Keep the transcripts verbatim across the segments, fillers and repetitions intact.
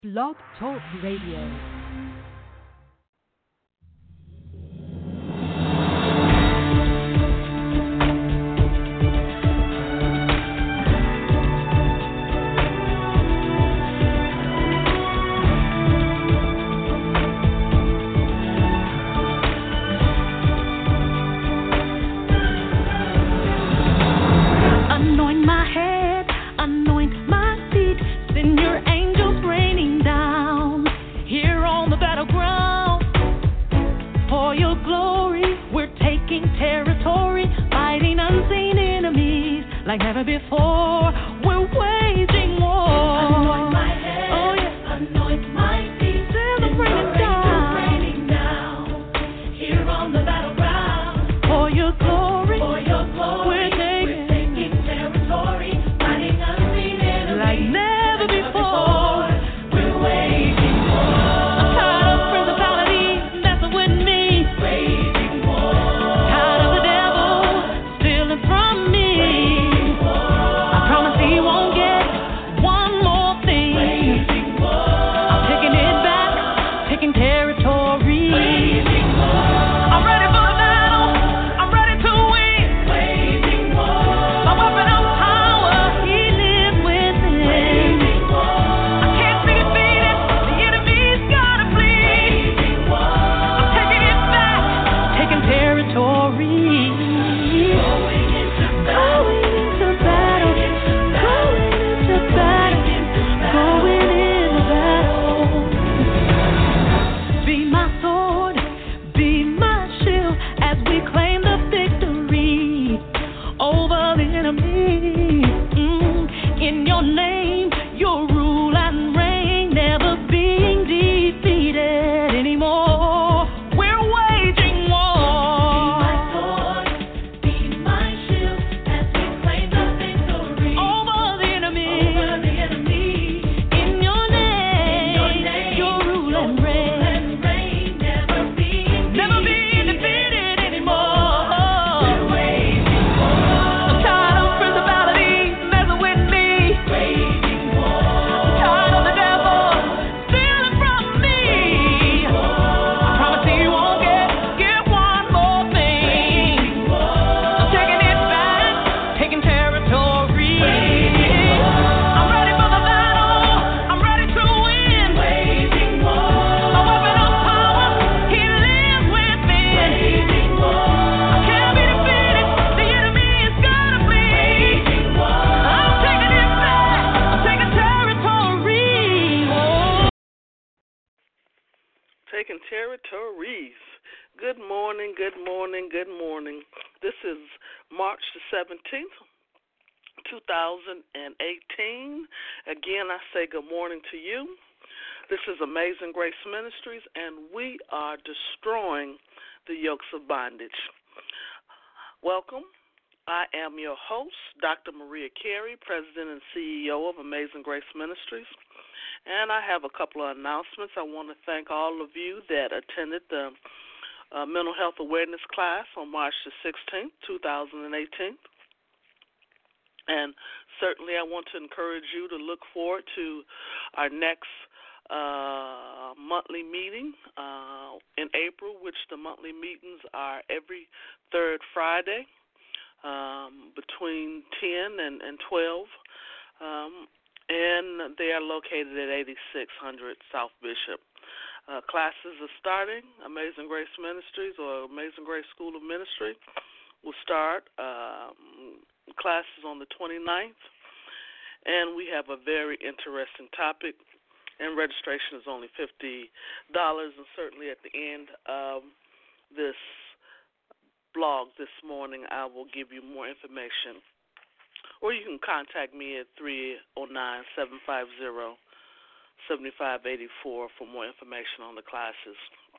Blog Talk Radio. Like never before, we're waging war. Anoint my head, oh yeah, anoint my feet. Celebrating down, raining down here on the battleground. For your glory, for your glory, we're taking, we're taking territory, fighting unseen enemies. Like never like before, before, we're waging war. I'm tired of principalities messing with me, waging war. Tired of the devil stealing from me. He won't get one more thing. I'm taking it back, taking territory. I'm ready for the battle. I'm ready to win. My weapon of power, he lives within. I can't be defeated. The enemy's gotta flee. I'm taking it back, taking territory. Going into battle. Territories. Good morning, good morning, good morning. This is March the seventeenth, two thousand eighteen. Again, I say good morning to you. This is Amazing Grace Ministries, and we are destroying the yokes of bondage. Welcome. I am your host, Doctor Maria Carey, President and C E O of Amazing Grace Ministries. And I have a couple of announcements. I want to thank all of you that attended the uh, mental health awareness class on March the sixteenth, two thousand eighteen. And certainly I want to encourage you to look forward to our next uh, monthly meeting uh, in April, which the monthly meetings are every third Friday um, between ten and, and twelve. Um, And they are located at eighty-six hundred South Bishop. Uh, classes are starting. Amazing Grace Ministries or Amazing Grace School of Ministry will start um, classes on the twenty-ninth. And we have a very interesting topic, and registration is only fifty dollars. And certainly at the end of this blog this morning, I will give you more information. Or you can contact me at three oh nine, seven five zero, seven five eight four for more information on the classes.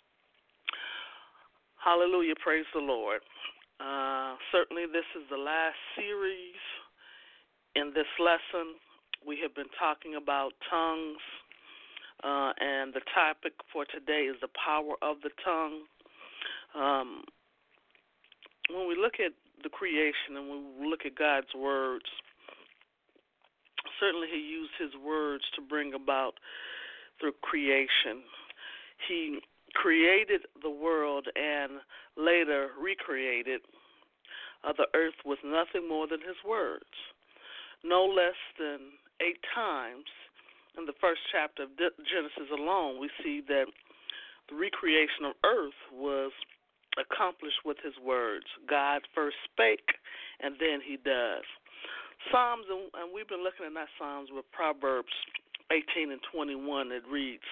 Hallelujah, praise the Lord. Uh, certainly this is the last series. In this lesson, we have been talking about tongues, uh, and the topic for today is the power of the tongue. Um, when we look at the creation and when we look at God's words, certainly he used his words to bring about through creation. He created the world and later recreated uh, the earth with nothing more than his words. No less than eight times in the first chapter of Genesis alone, we see that the recreation of earth was accomplished with his words. God first spake, and then he does. Psalms, and we've been looking at that Psalms with Proverbs eighteen and twenty-one. It reads,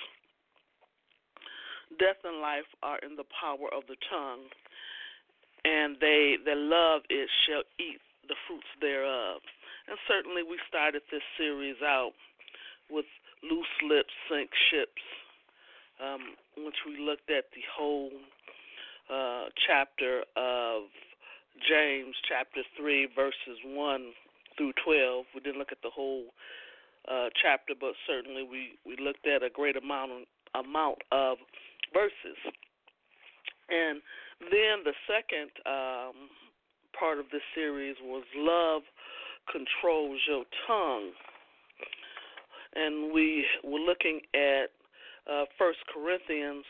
death and life are in the power of the tongue, and they that love it shall eat the fruits thereof. And certainly we started this series out with loose lips sink ships, um, which we looked at the whole uh, chapter of James, chapter three, verses one through twelve. We didn't look at the whole uh, chapter, but certainly we, we looked at a great amount of, amount of verses. And then the second um, part of this series was Love Controls Your Tongue. And we were looking at uh, First Corinthians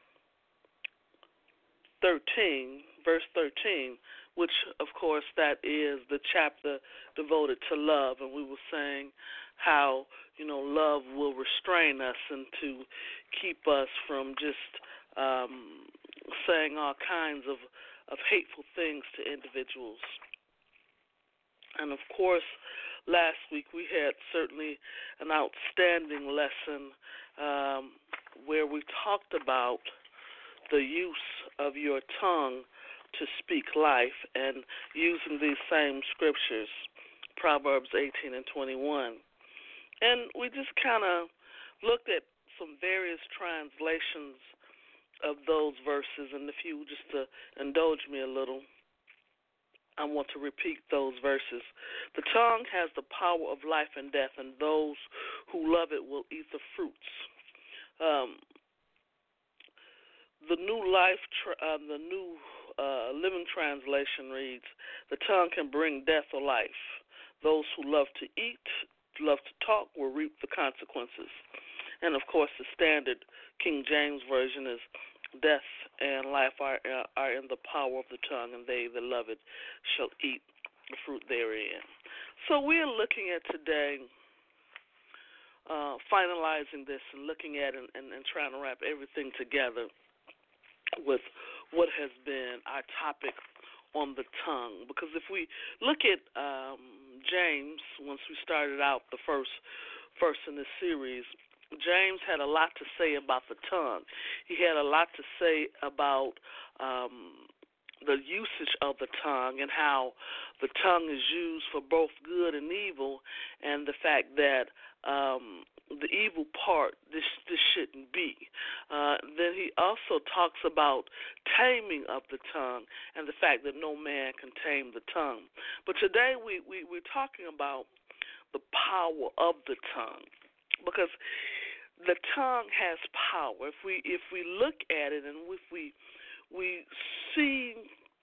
thirteen, verse thirteen, which, of course, that is the chapter devoted to love. And we were saying how, you know, love will restrain us and to keep us from just um, saying all kinds of, of hateful things to individuals. And, of course, last week we had certainly an outstanding lesson um, where we talked about the use of your tongue to speak life, and using these same scriptures, Proverbs eighteen and twenty-one. And we just kind of looked at some various translations of those verses, and if you just to indulge me a little, I want to repeat those verses. The tongue has the power of life and death, and those who love it will eat the fruits. Um, the New Life, tra- uh, the New uh, Living Translation reads, the tongue can bring death or life. Those who love to eat, love to talk, will reap the consequences. And, of course, the standard King James Version is, death and life are, uh, are in the power of the tongue, and they that love it shall eat the fruit therein. So we're looking at today, uh, finalizing this and looking at and, and, and trying to wrap everything together with what has been our topic on the tongue. Because if we look at um, James, once we started out the first first in this series, James had a lot to say about the tongue. He had a lot to say about um, the usage of the tongue and how the tongue is used for both good and evil, and the fact that um, the evil part, this this shouldn't be. Uh, then he also talks about taming of the tongue and the fact that no man can tame the tongue. But today we, we, we're talking about the power of the tongue, because the tongue has power. If we if we look at it and if we we see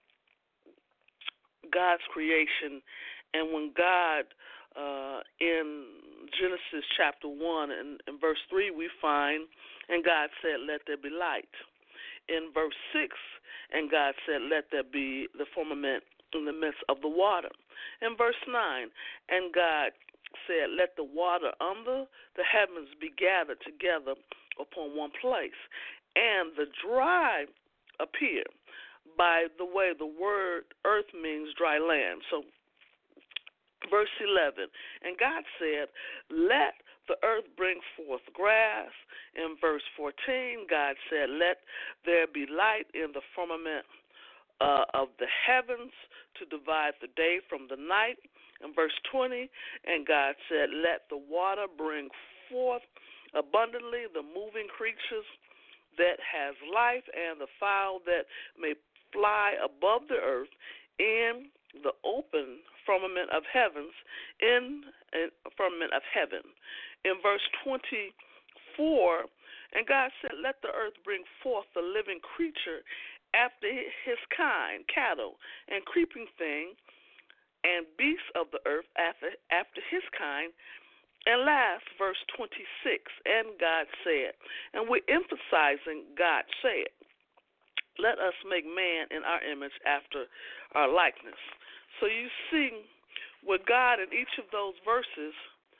God's creation, and when God uh, in Genesis chapter one and, and verse three we find, and God said, let there be light. In verse six, and God said, let there be the firmament in the midst of the water. In verse nine, and God said, let the water under the heavens be gathered together upon one place, and the dry appear. By the way, the word earth means dry land. So, verse eleven, and God said, let the earth bring forth grass. In verse fourteen, God said, let there be light in the firmament uh, of the heavens to divide the day from the night. In verse twenty, and God said, let the water bring forth abundantly the moving creatures that has life, and the fowl that may fly above the earth in the open firmament of heavens, in a firmament of heaven. In verse twenty-four, and God said, let the earth bring forth the living creature after his kind, cattle and creeping thing, and beasts of the earth after after his kind, And last, verse twenty-six, and God said. And we're emphasizing God said. Let us make man in our image after our likeness. So you see, with God in each of those verses,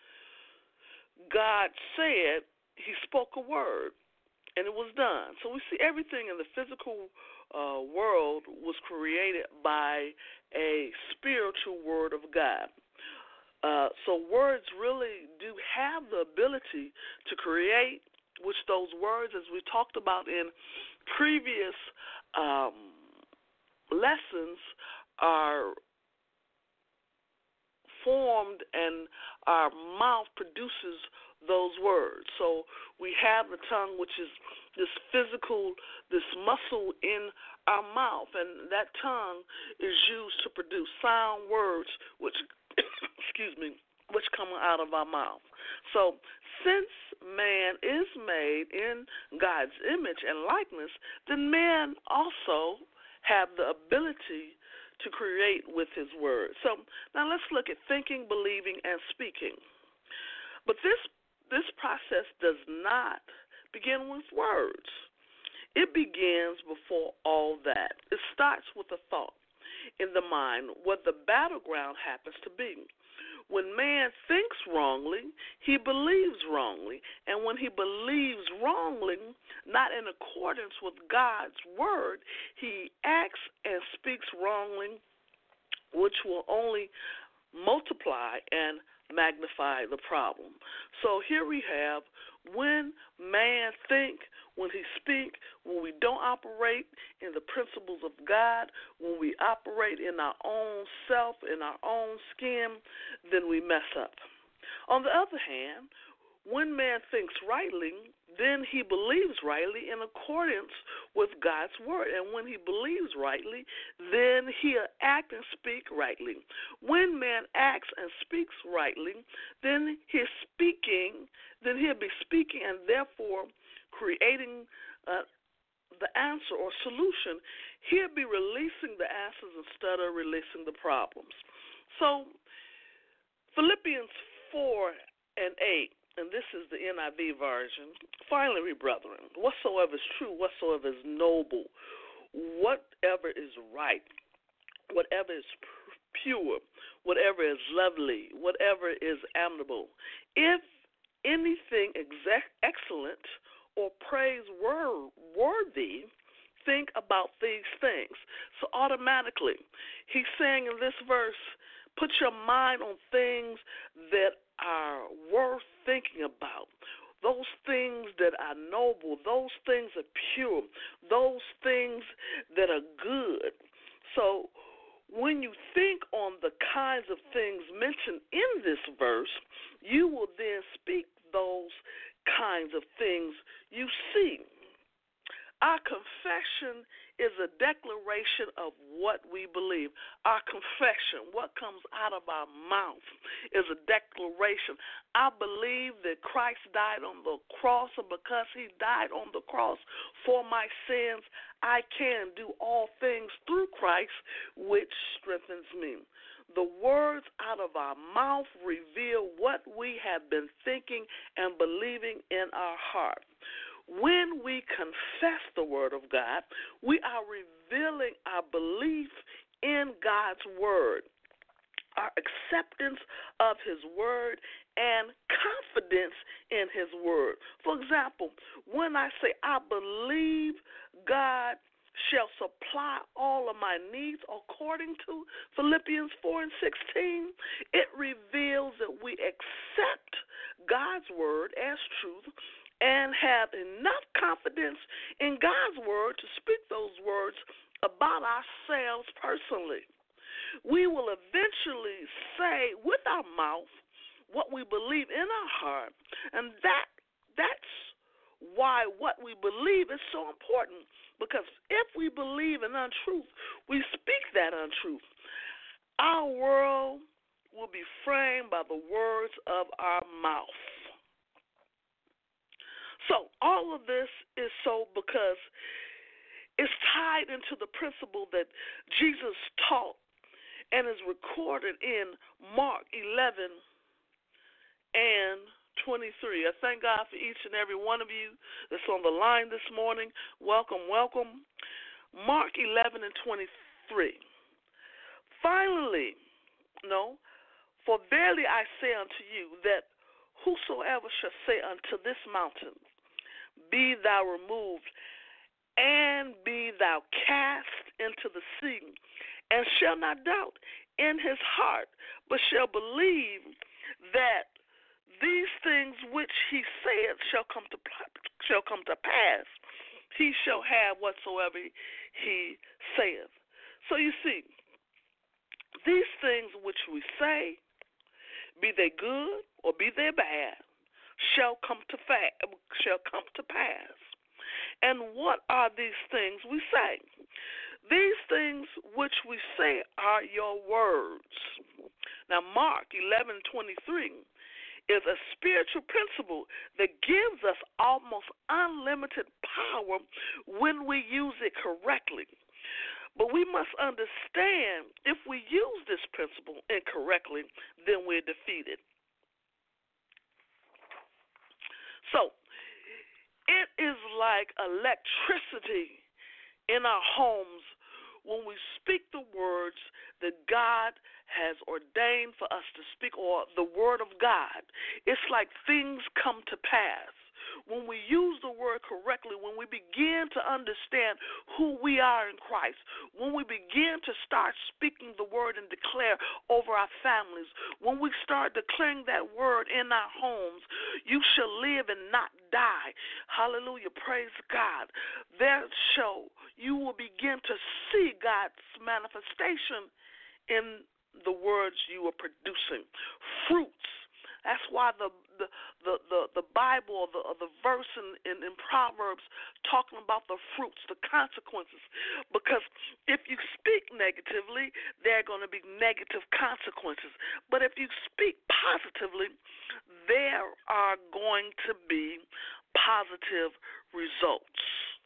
God said, he spoke a word, and it was done. So we see everything in the physical uh, world was created by a spiritual word of God. Uh, so words really do have the ability to create, which those words, as we talked about in previous um, lessons, are formed and our mouth produces those words. So we have the tongue, which is this physical, this muscle in our mouth, and that tongue is used to produce sound words, which, excuse me, which come out of our mouth. So since man is made in God's image and likeness, then man also have the ability to create with his word. So now let's look at thinking, believing, and speaking. But this this process does not begin with words. It begins before all that. It starts with a thought in the mind, what the battleground happens to be. When man thinks wrongly, he believes wrongly. And when he believes wrongly, not in accordance with God's word, he acts and speaks wrongly, which will only multiply and magnify the problem. So here we have, when man think, when he speak, when we don't operate in the principles of God, when we operate in our own self, in our own skin, then we mess up. On the other hand, when man thinks rightly, then he believes rightly in accordance with God's word. And when he believes rightly, then he'll act and speak rightly. When man acts and speaks rightly, then he's speaking, then he'll be speaking and therefore creating uh, the answer or solution. He'll be releasing the answers instead of releasing the problems. So Philippians four and eight, and this is the N I V version. Finally, brethren, whatsoever is true, whatsoever is noble, whatever is right, whatever is pure, whatever is lovely, whatever is amiable, if anything ex- excellent or praiseworthy, think about these things. So automatically, he's saying in this verse, put your mind on things that are worth thinking about, those things that are noble, those things are pure, those things that are good. So when you think on the kinds of things mentioned in this verse, you will then speak those kinds of things you see. Our confession is a declaration of what we believe. Our confession, what comes out of our mouth, is a declaration. I believe that Christ died on the cross, and because he died on the cross for my sins, I can do all things through Christ, which strengthens me. The words out of our mouth reveal what we have been thinking and believing in our heart. When we confess the word of God, we are revealing our belief in God's word, our acceptance of his word, and confidence in his word. For example, when I say, I believe God shall supply all of my needs according to Philippians four and sixteen, it reveals that we accept God's word as truth and have enough confidence in God's word to speak those words about ourselves personally. We will eventually say with our mouth what we believe in our heart, and that that's why what we believe is so important, because if we believe in untruth, we speak that untruth. Our world will be framed by the words of our mouth. So all of this is so because it's tied into the principle that Jesus taught and is recorded in Mark eleven twenty-three. I thank God for each and every one of you that's on the line this morning. Welcome, welcome. Mark eleven and twenty-three. Finally, no, for verily I say unto you that whosoever shall say unto this mountain, be thou removed, and be thou cast into the sea, and shall not doubt in his heart, but shall believe that these things which he said shall come to shall come to pass, he shall have whatsoever he saith. So you see, these things which we say, be they good or be they bad, shall come to fa- shall come to pass. And what are these things we say? These things which we say are your words. Now, Mark eleven twenty-three is a spiritual principle that gives us almost unlimited power when we use it correctly. But we must understand if we use this principle incorrectly, then we're defeated. So, it is like electricity in our homes when we speak the words that God has ordained for us to speak, or the word of God. It's like things come to pass. When we use the word correctly, when we begin to understand who we are in Christ, when we begin to start speaking the word and declare over our families, when we start declaring that word in our homes, you shall live and not die. Hallelujah. Praise God. There shall, you will begin to see God's manifestation in the words you are producing. Fruits. That's why the the the, the, the Bible, or the, or the verse in, in, in Proverbs talking about the fruits, the consequences. Because if you speak negatively, there are going to be negative consequences. But if you speak positively, there are going to be positive results.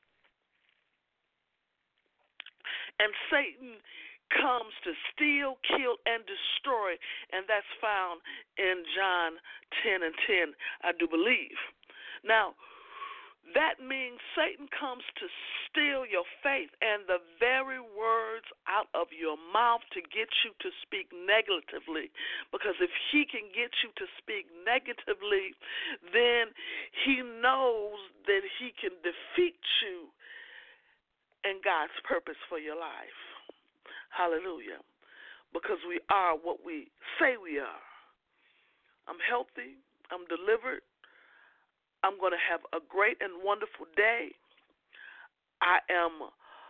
And Satan comes to steal, kill, and destroy, and that's found in John ten and ten, I do believe. Now, that means Satan comes to steal your faith and the very words out of your mouth to get you to speak negatively. Because if he can get you to speak negatively, then he knows that he can defeat you in God's purpose for your life. Hallelujah. Because we are what we say we are. I'm healthy. I'm delivered. I'm going to have a great and wonderful day. I am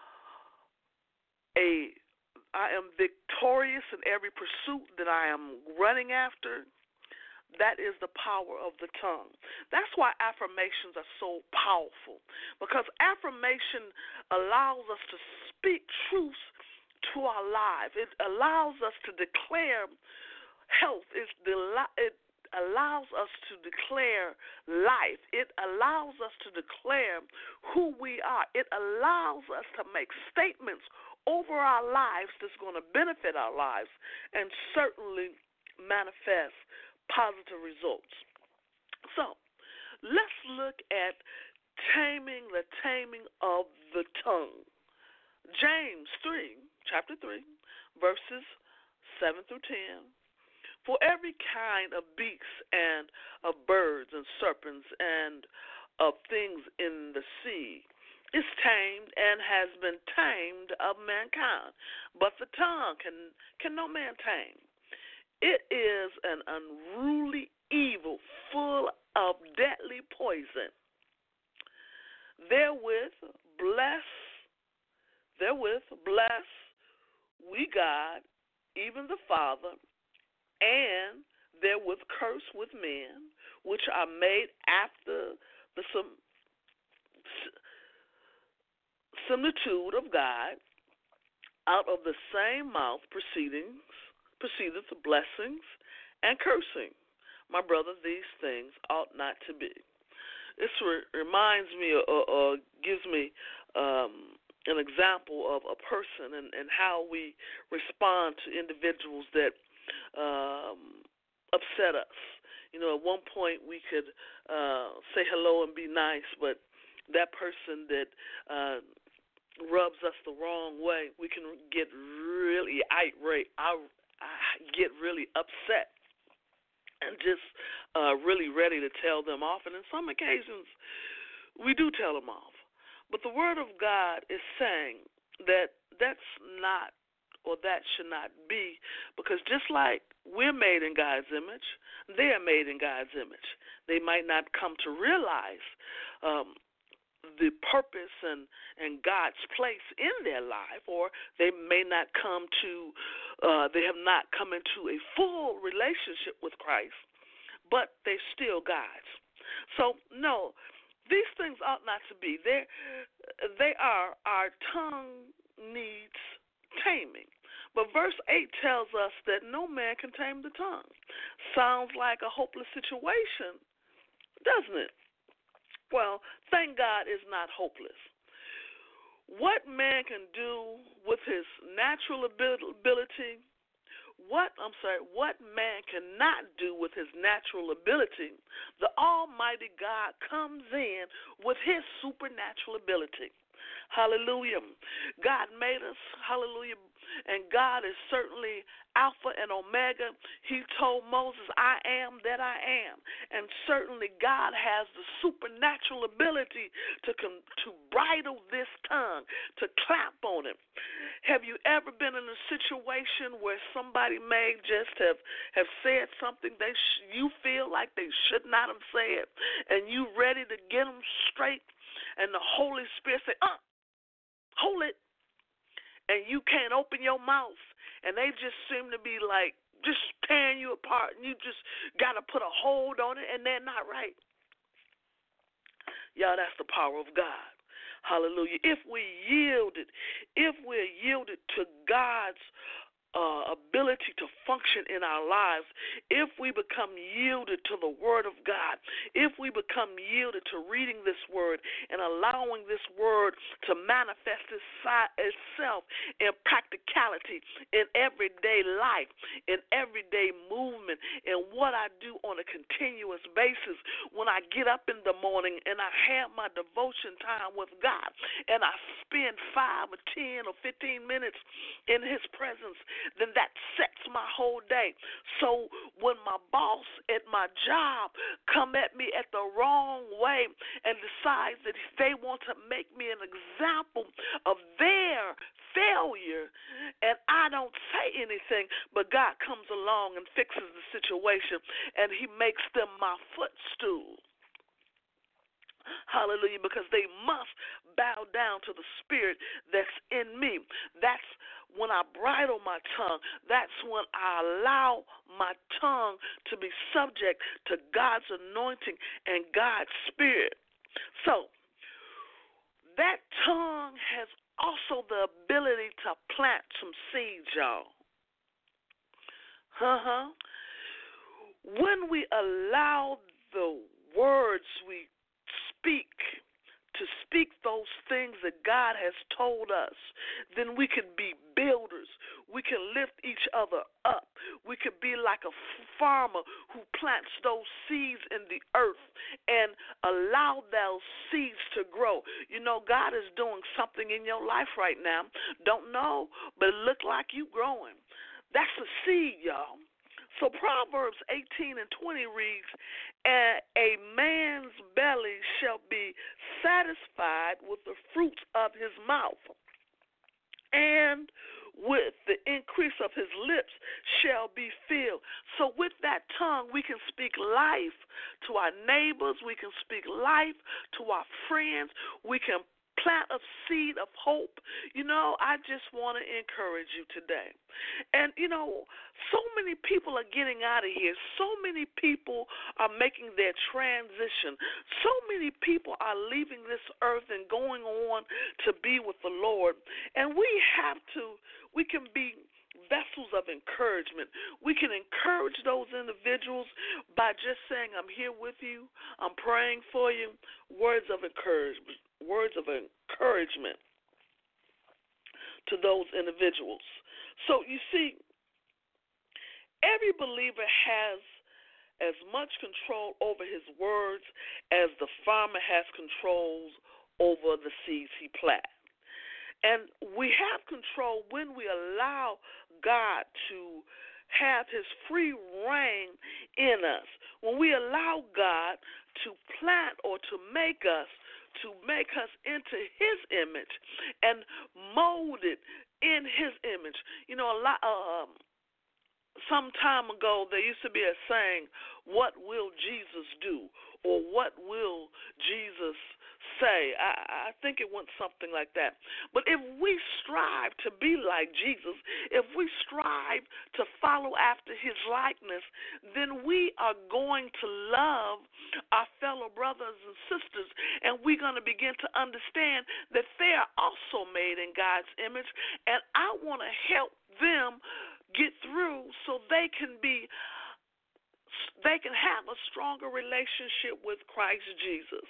a I am victorious in every pursuit that I am running after. That is the power of the tongue. That's why affirmations are so powerful. Because affirmation allows us to speak truth to our life. It allows us to declare health. It's the, it allows us to declare life. It allows us to declare who we are. It allows us to make statements over our lives that's going to benefit our lives and certainly manifest positive results. So, let's look at taming, the taming of the tongue. James three, chapter three, verses seven through ten. For every kind of beasts and of birds and serpents and of things in the sea is tamed and has been tamed of mankind, but the tongue can, can no man tame. It is an unruly evil full of deadly poison. Therewith bless, therewith bless we God, even the Father, and therewith curse with men, which are made after the sim- similitude of God. Out of the same mouth proceedings proceedeth blessings and cursing. My brother, these things ought not to be. This re- reminds me or, or gives me um, an example of a person and, and how we respond to individuals that um, upset us. You know, at one point we could uh, say hello and be nice, but that person that uh, rubs us the wrong way, we can get really irate, I, I get really upset, and just uh, really ready to tell them off. And in some occasions, we do tell them off. But the Word of God is saying that that's not, or that should not be, because just like we're made in God's image, they are made in God's image. They might not come to realize um, the purpose and, and God's place in their life, or they may not come to, uh, they have not come into a full relationship with Christ, but they're still God's. So, no, these things ought not to be. They're, they are, our tongue needs taming. But verse eight tells us that no man can tame the tongue. Sounds like a hopeless situation, doesn't it? Well, thank God it's not hopeless. What man can do with his natural ability, what, I'm sorry, what man cannot do with his natural ability, the Almighty God comes in with his supernatural ability. Hallelujah. God made us, hallelujah, and God is certainly Alpha and Omega. He told Moses, I am that I am. And certainly God has the supernatural ability to com- to bridle this tongue, to clap on it. Have you ever been in a situation where somebody may just have, have said something they sh- you feel like they should not have said, and you ready to get them straight, and the Holy Spirit say, uh, hold it. And you can't open your mouth, and they just seem to be like just tearing you apart, and you just got to put a hold on it, and they're not right. Y'all, that's the power of God. Hallelujah. If we yielded, if we're yielded to God's Uh, ability to function in our lives, if we become yielded to the Word of God, if we become yielded to reading this Word and allowing this Word to manifest itself in practicality, in everyday life, in everyday movement, in what I do on a continuous basis, when I get up in the morning and I have my devotion time with God and I spend five or ten or fifteen minutes in His presence, then that sets my whole day. So when my boss at my job come at me at the wrong way and decides that they want to make me an example of their failure, and I don't say anything, but God comes along and fixes the situation, and He makes them my footstool. Hallelujah, because they must bow down to the Spirit that's in me. That's when I bridle my tongue. That's when I allow my tongue to be subject to God's anointing and God's Spirit. So, that tongue has also the ability to plant some seeds, y'all. Uh-huh. When we allow the words we speak to speak those things that God has told us, then we can be builders. We can lift each other up. We could be like a farmer who plants those seeds in the earth and allow those seeds to grow. You know, God is doing something in your life right now. Don't know, but it look like you growing. That's a seed, y'all. So Proverbs eighteen and twenty reads, a man's belly shall be satisfied with the fruits of his mouth, and with the increase of his lips shall be filled. So with that tongue, we can speak life to our neighbors. We can speak life to our friends. We can plant a seed of hope. You know, I just want to encourage you today. And, you know, so many people are getting out of here. So many people are making their transition. So many people are leaving this earth and going on to be with the Lord. And we have to, we can be vessels of encouragement. We can encourage those individuals by just saying, I'm here with you, I'm praying for you, words of encouragement, words of encouragement to those individuals. So you see, every believer has as much control over his words as the farmer has control over the seeds he plants. And we have control when we allow God to have his free reign in us. When we allow God to plant or to make us, to make us into his image and mold it in his image. You know, a lot, um, some time ago there used to be a saying, what will Jesus do? Or what will Jesus say? I, I think it went something like that. But if we strive to be like Jesus, if we strive to follow after his likeness, then we are going to love our fellow brothers and sisters, and we're going to begin to understand that they are also made in God's image, and I want to help them get through so they can be they can have a stronger relationship with Christ Jesus.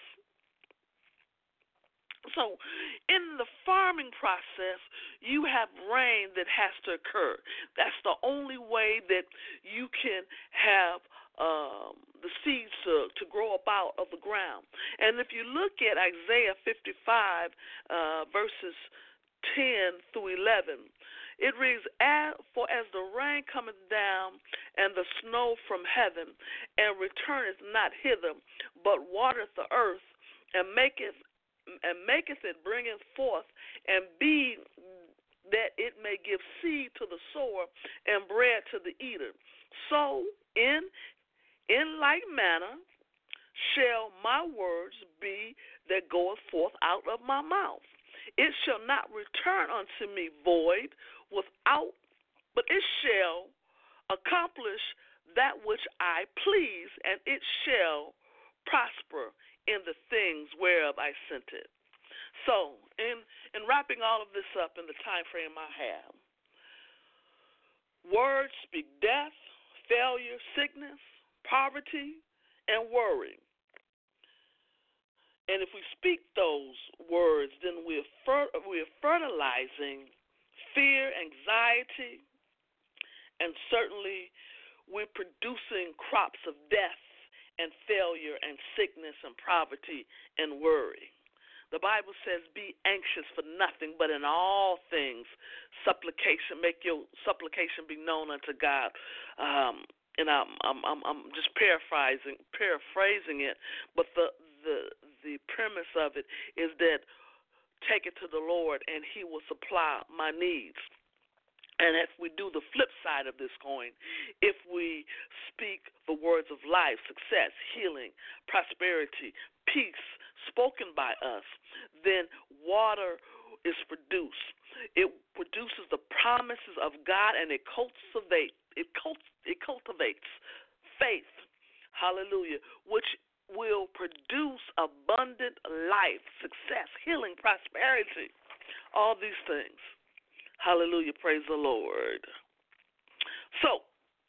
So in the farming process, you have rain that has to occur. That's the only way that you can have um, the seeds to, to grow up out of the ground. And if you look at Isaiah fifty-five, uh, verses ten through eleven, it reads, for as the rain cometh down and the snow from heaven, and returneth not hither, but watereth the earth, and maketh and maketh it bringeth forth, and be that it may give seed to the sower and bread to the eater. So in in like manner shall my words be that goeth forth out of my mouth. It shall not return unto me void, without, but it shall accomplish that which I please, and it shall prosper in the things whereof I sent it. So, in in wrapping all of this up in the time frame I have, words speak death, failure, sickness, poverty, and worry. And if we speak those words, then we're fer- we're fertilizing fear, anxiety, and certainly we're producing crops of death and failure and sickness and poverty and worry. The Bible says, be anxious for nothing, but in all things, supplication, make your supplication be known unto God. Um, and I'm, I'm, I'm, I'm just paraphrasing, paraphrasing it, but the, the, the premise of it is that take it to the Lord, and he will supply my needs. And if we do the flip side of this coin, if we speak the words of life, success, healing, prosperity, peace, spoken by us, then water is produced. It produces the promises of God, and it cultivates, it, cult, it cultivates faith, hallelujah, which will produce abundant life, success, healing, prosperity, all these things. Hallelujah, praise the Lord. So,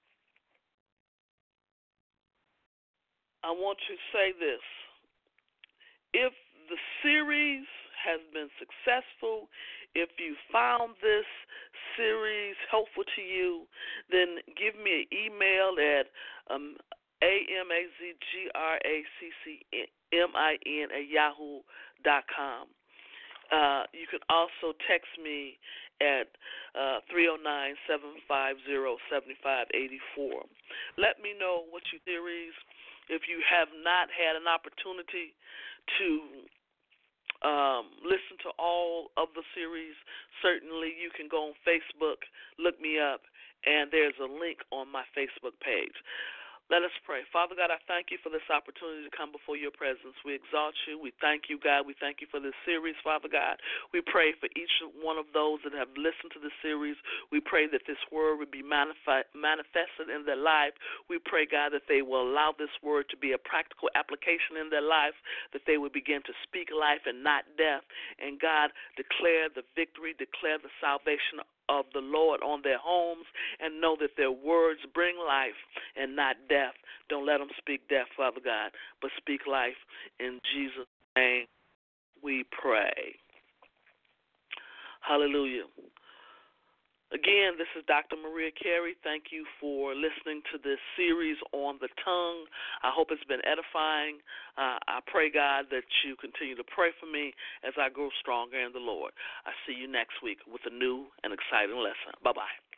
I want to say this. If the series has been successful, if you found this series helpful to you, then give me an email at um, A M A Z G R A C C M I N at yahoo dot com. Uh, you can also text me at uh, three oh nine, seven five zero, seven five eight four. Let me know what you theories. If you have not had an opportunity to um, listen to all of the series, certainly you can go on Facebook, look me up, and there's a link on my Facebook page. Let us pray. Father God, I thank you for this opportunity to come before your presence. We exalt you. We thank you, God. We thank you for this series, Father God. We pray for each one of those that have listened to this series. We pray that this word would be manifest, manifested in their life. We pray, God, that they will allow this word to be a practical application in their life, that they would begin to speak life and not death. And, God, declare the victory, declare the salvation of the Lord on their homes, and know that their words bring life and not death. Don't let them speak death, Father God, but speak life. In Jesus' name we pray. Hallelujah. Again, this is Doctor Maria Carey. Thank you for listening to this series on the tongue. I hope it's been edifying. Uh, I pray, God, that you continue to pray for me as I grow stronger in the Lord. I see you next week with a new and exciting lesson. Bye-bye.